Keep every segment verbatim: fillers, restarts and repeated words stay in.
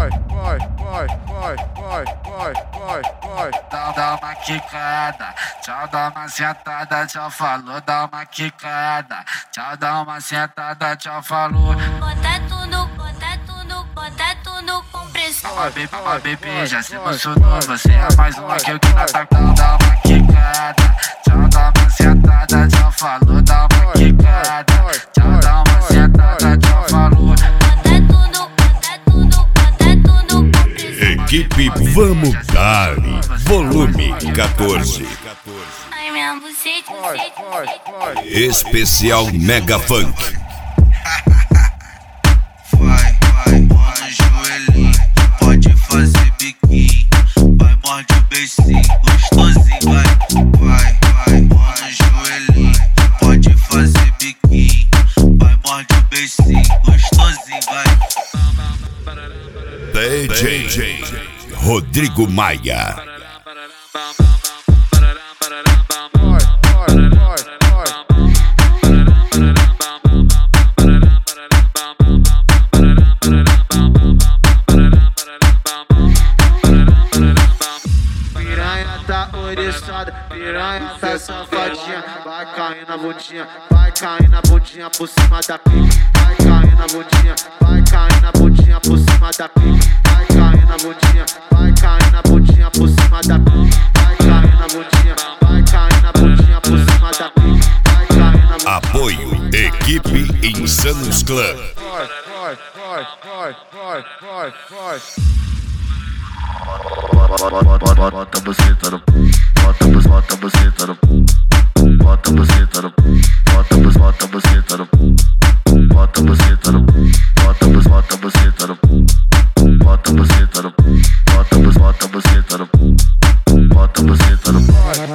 vai, vai, vai, vai, vai, vai, vai, vai. Dá, dá uma quicada, tchau, dá uma sentada, tchau, falou, dá uma quicada, tchau, dá uma sentada, tchau, falou. Bota tudo, bota tudo, bota tudo com pressão. Ó, bebê, ó, bebê, já se emocionou, você é mais uma que eu que na tua. Dá uma quicada, tchau, dá uma sentada, tchau, falou, dá uma quicada, tchau, dá uma sentada, tchau, falou. Bota tudo, bota tudo, bota tudo com pressão. Equipe Vamos Dar, volume quatorze. Ai, minha buceta, Vai, vai, vai. Especial Mega Funk. Vai, vai, mano, joelhinho, pode fazer biquinho, vai, morde o beicinho, gostosinho, vai, vai, vai, mano, joelhinho, pode fazer biquinho, vai, morde o beicinho, gostosinho, vai. D J Rodrigo Maia. Vai, vai, vai, vai. Piranha tá oriçada, piranha tá safadinha. Vai cair na bundinha, vai cair na bundinha por cima da pique. Vai cair na bundinha, vai cair na bundinha por cima da pique. Vai cair na bundinha, vai cair na bundinha por cima da pique. Vai cair na bundinha, vai cair na bundinha por cima da pique. Vai cair na bundinha. Apoio Equipe Insanos Club. Vai, vai, vai, vai, vai, vai, vai. Bota a buceta no, bota a buceta, bota a buceta no, bota a buceta no, bota a buceta, bota a buceta no, bota a buceta no, bota a buceta, bota a buceta no, bota a buceta no, bota a buceta no, bota a buceta no.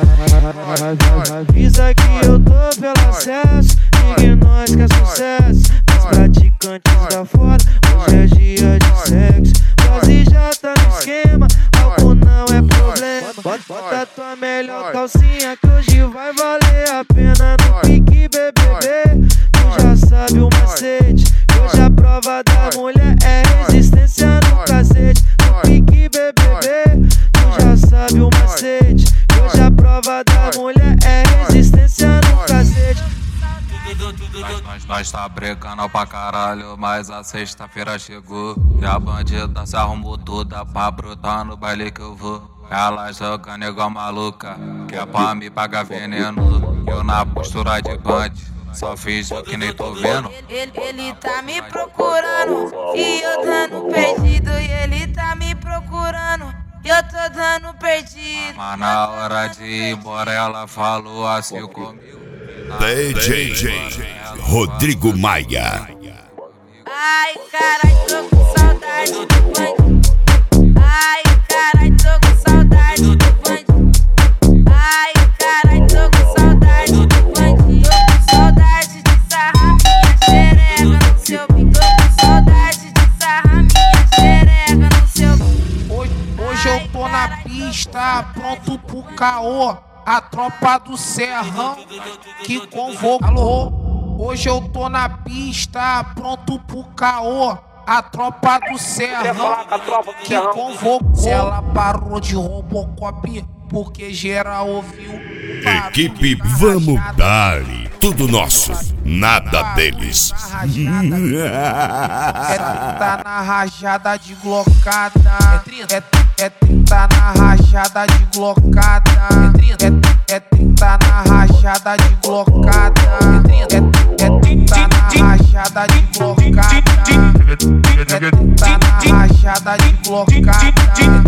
Avisa que eu tô pelo acesso, ninguém nós quer sucesso. Mas praticantes da foda, hoje é dia de sexo. Quase já tá no esquema, álcool não é problema. Bota, bota tua melhor calcinha que hoje vai valer a pena. No pique B B B, tu já sabe o macete. Hoje a prova da mulher é resistência no cacete. No pique B B B, tu já sabe o macete. Hoje a prova da mulher é resistência no cacete. Nós, nós, nós tá brecando pra caralho, mas a sexta-feira chegou e a bandida se arrumou toda pra brotar no baile que eu vou. Ela joga igual maluca, que é pra me pagar veneno. Eu na postura de band, só fiz o que nem tô vendo. Ele, ele tá me procurando e eu dando perdido. E ele tá me procurando e eu tô dando perdido. Mas na hora de ir embora ela falou assim comigo. D J Rodrigo Maia. Ai, carai, tô com saudade do bandido. Ai, carai, tô com saudade do bandido. Ai, carai, tô com saudade do bandido. Tô com saudade de sarrar minha xereca no seu bico. Tô com saudade de sarrar minha xereca no seu bico. Hoje, hoje eu tô na pista, pronto pro caô. A tropa do Serrão que convoca. Alô, hoje eu tô na pista, pronto pro caô. A tropa do Serrão que convocou. Se ela parou de Robocop, porque geral ouviu. Equipe Vamos Dar, tudo nosso, nada deles. É trinta na rajada de glocada. É, é trinta na rajada de glocada. É, é trinta na rajada de glocada. É, é trinta na rajada de glocada. É trinta na rajada de glocada.